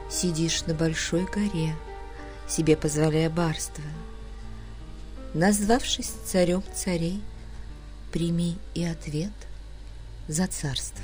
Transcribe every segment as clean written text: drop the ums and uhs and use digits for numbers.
Сидишь на большой горе, себе позволяя барство. Назвавшись царем царей, прими и ответ за царство.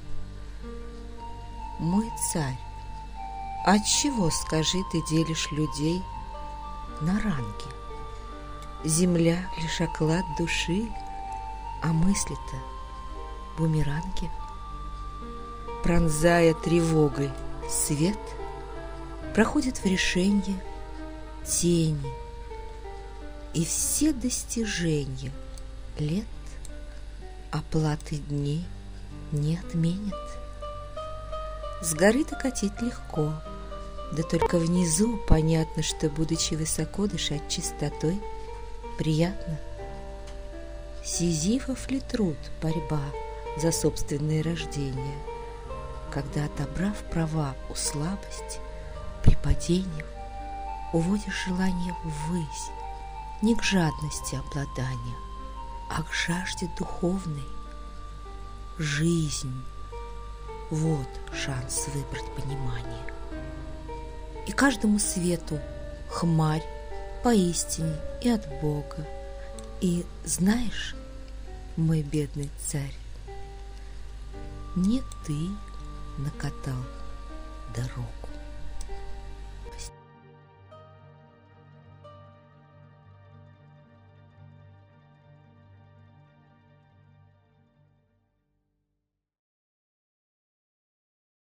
Мой царь, отчего, скажи, ты делишь людей на ранги? Земля — лишь оклад души, а мысли-то бумеранги. Пронзая тревогой свет, проходит в решенье тени, и все достижения лет оплаты дней не отменят. С горы-то катить легко, да только внизу понятно, что, будучи высоко, дышать чистотой приятно. Сизифов ли труд борьба за собственное рождение, когда, отобрав права у слабости, при падениях уводишь желание ввысь, не к жадности обладания, а к жажде духовной. Жизнь — вот шанс выбрать понимание. И каждому свету хмарь поистине и от Бога. И знаешь, мой бедный царь, не ты накатал дорогу.